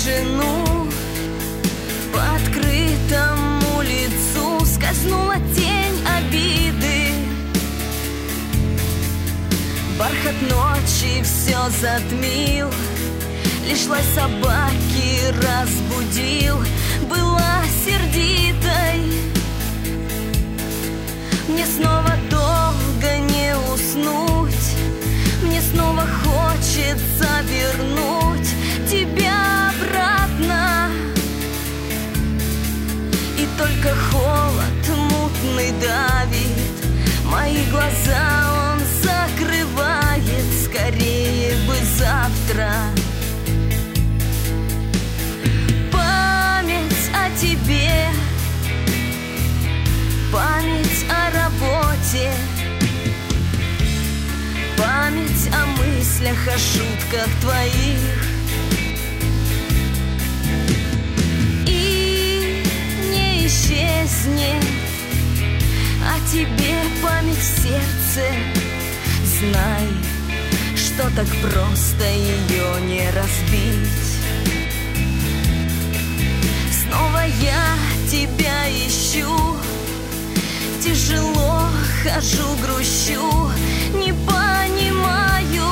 тишину. По открытому лицу скользнула тень обиды. Бархат ночи все затмил, лишь лай собаки разбудил. Была сердитой, мне снова долго не уснуть. Мне снова хочется вернуть тебя обратно. И только холод мутный давит мои глаза, он закрывает. Скорее бы завтра. Память о тебе, память о работе, память о мыслях, о шутках твоих. И не исчезнет о тебе память в сердце. Знай, что так просто ее не разбить. Снова я тебя ищу, тяжело хожу, грущу, не понимаю,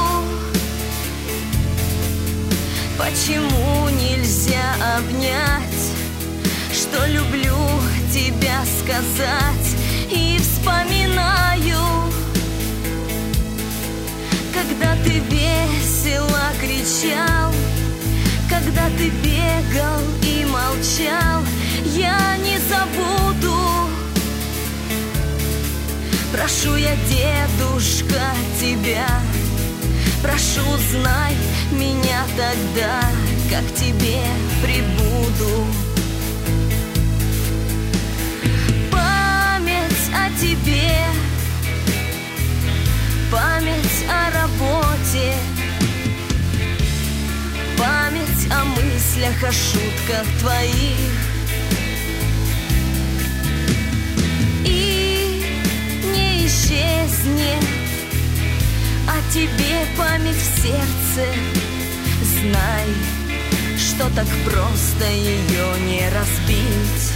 почему нельзя обнять, что люблю тебя сказать. И вспоминаю, когда ты весело кричал, когда ты бегал и молчал. Я не забуду. Прошу я, дедушка, тебя, прошу, знай меня тогда, как к тебе прибуду. Память о тебе, память о работе, память о мыслях, о шутках твоих. Исчезнет о тебе память в сердце. Знай, что так просто ее не разбить.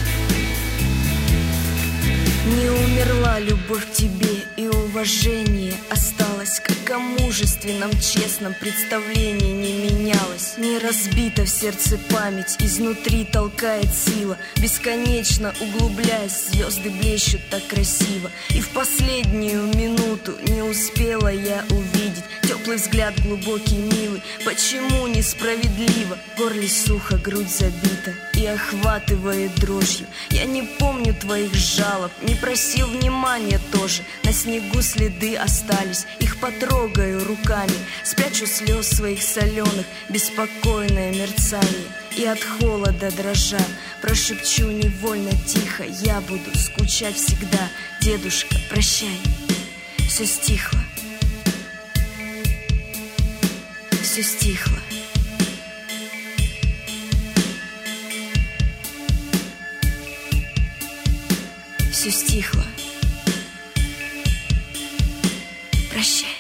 Не умерла любовь к тебе, и уважение осталось, как о мужественном, честном представлении не менялось. Не разбита в сердце память, изнутри толкает сила, бесконечно углубляясь, звезды блещут так красиво. И в последнюю минуту не успела я увидеть теплый взгляд, глубокий, милый. Почему несправедливо? В горле сухо, грудь забита и охватывает дрожью. Я не помню твоих жалоб, не просил внимания тоже. На снегу следы остались, их потрогаю руками. Спрячу слез своих соленых, беспокойное мерцание. И от холода дрожа прошепчу невольно тихо: я буду скучать всегда. Дедушка, прощай. Все стихло, все стихло. Все стихло. Прощай.